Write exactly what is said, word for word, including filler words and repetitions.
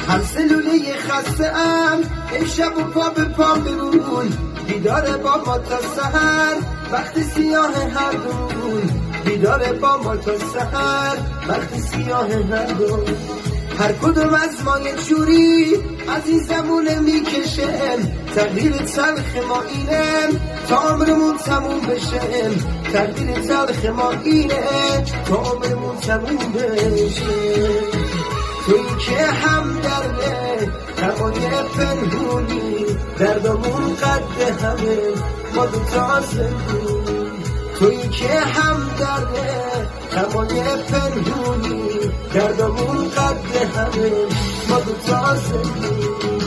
هم سلوله خسته ام امشب و پا به پا بمون، بیدار با ما تا سحر وقت سیاه هر دون، بیدار با ما تا سحر وقت سیاه هر دون. هر کدوم از ما یه جوری از این زمونه میکشم، تقدیر تلخ ما اینه تا عمرمون تموم بشه، تقدیر تلخ ما اینه تا عمرمون تموم بشه. توی که هم درده غمای پنهونی، دردمون قد همه ما دوتا زندون. توی که هم درده غمای پنهونی، دردمون قد همه ما دوتا زندون.